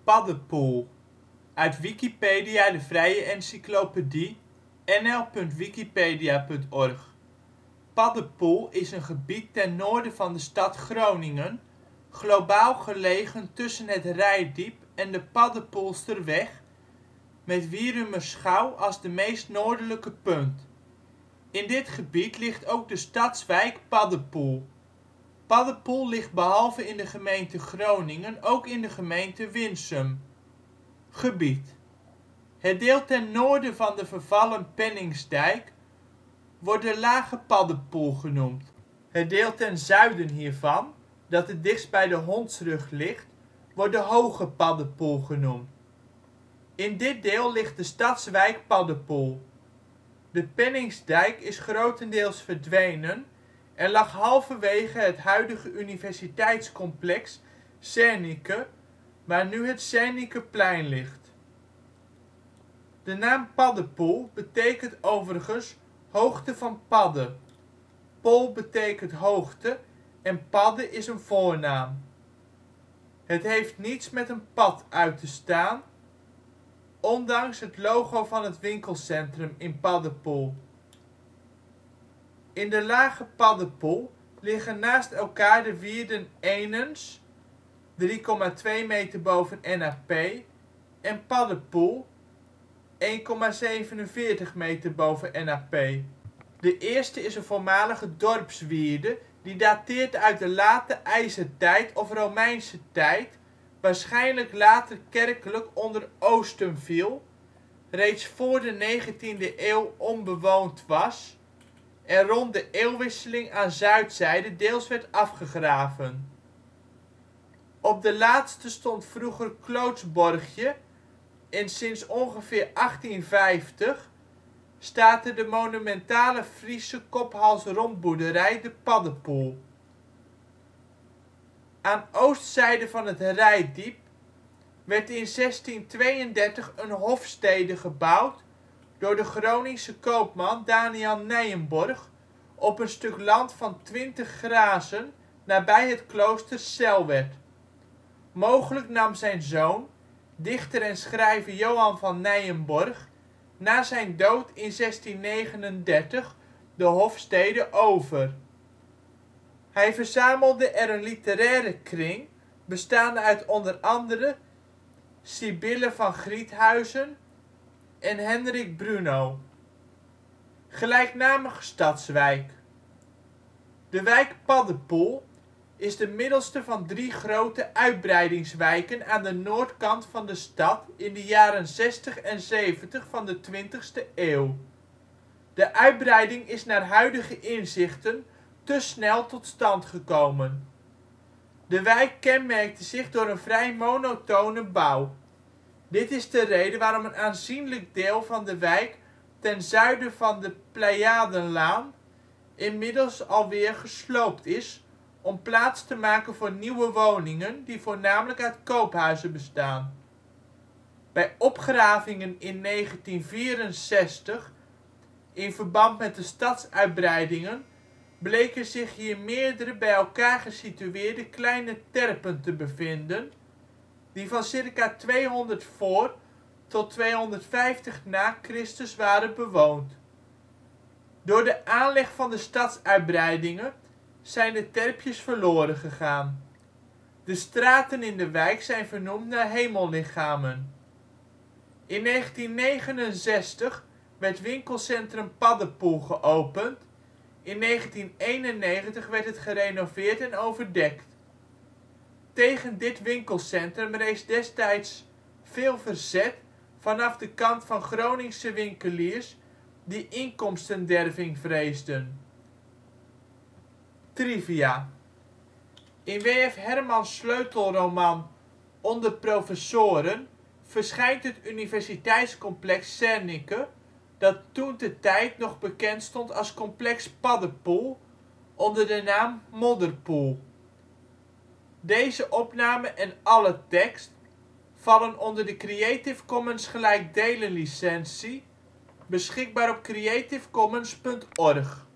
Paddepoel, uit Wikipedia, de vrije encyclopedie. nl.wikipedia.org. Paddepoel is een gebied ten noorden van de stad Groningen, globaal gelegen tussen het Reitdiep en de Paddepoelsterweg, met Wierumerschouw als de meest noordelijke punt. In dit gebied ligt ook de stadswijk Paddepoel. Paddepoel ligt behalve in de gemeente Groningen ook in de gemeente Winsum. Gebied: het deel ten noorden van de vervallen Penningsdijk wordt de Lage Paddepoel genoemd. Het deel ten zuiden hiervan, dat het dichtst bij de Hondsrug ligt, wordt de Hoge Paddepoel genoemd. In dit deel ligt de stadswijk Paddepoel. De Penningsdijk is grotendeels verdwenen en lag halverwege het huidige universiteitscomplex Zernike, waar nu het Zernikeplein ligt. De naam Paddepoel betekent overigens hoogte van Padde. Pol betekent hoogte en Padde is een voornaam. Het heeft niets met een pad uit te staan, ondanks het logo van het winkelcentrum in Paddepoel. In de Lage Paddepoel liggen naast elkaar de wierden Enens (3,2 meter boven NAP) en Paddepoel (1,47 meter boven NAP). De eerste is een voormalige dorpswierde die dateert uit de Late IJzertijd of Romeinse tijd, waarschijnlijk later kerkelijk onder Oostum viel, reeds voor de 19e eeuw onbewoond was en rond de eeuwwisseling aan zuidzijde deels werd afgegraven. Op de laatste stond vroeger Clootsborgje en sinds ongeveer 1850 staat er de monumentale Friese kop-hals-rompboerderij de Paddepoel. Aan oostzijde van het Reitdiep werd in 1632 een hofstede gebouwd door de Groningse koopman Daniël Nijenborgh op een stuk land van 20 grazen nabij het klooster Selwerd. Mogelijk nam zijn zoon, dichter en schrijver Johan van Nijenborgh na zijn dood in 1639 de hofstede over. Hij verzamelde er een literaire kring, bestaande uit onder andere Sibylle van Griethuysen en Henrick Bruno. Gelijknamige stadswijk. De wijk Paddepoel is de middelste van drie grote uitbreidingswijken aan de noordkant van de stad in de jaren zestig en zeventig van de 20e eeuw. De uitbreiding is naar huidige inzichten te snel tot stand gekomen. De wijk kenmerkte zich door een vrij monotone bouw. Dit is de reden waarom een aanzienlijk deel van de wijk ten zuiden van de Pleiadenlaan inmiddels alweer gesloopt is om plaats te maken voor nieuwe woningen die voornamelijk uit koophuizen bestaan. Bij opgravingen in 1964 in verband met de stadsuitbreidingen bleken zich hier meerdere bij elkaar gesitueerde kleine terpen te bevinden die van circa 200 voor tot 250 na Christus waren bewoond. Door de aanleg van de stadsuitbreidingen zijn de terpjes verloren gegaan. De straten in de wijk zijn vernoemd naar hemellichamen. In 1969 werd winkelcentrum Paddepoel geopend, in 1991 werd het gerenoveerd en overdekt. Tegen dit winkelcentrum rees destijds veel verzet vanaf de kant van Groningse winkeliers die inkomstenderving vreesden. Trivia: in W.F. Hermans sleutelroman Onder professoren verschijnt het universiteitscomplex Zernike, dat toentertijd nog bekend stond als complex Paddepoel, onder de naam Modderpoel. Deze opname en alle tekst vallen onder de Creative Commons gelijkdelen licentie, beschikbaar op creativecommons.org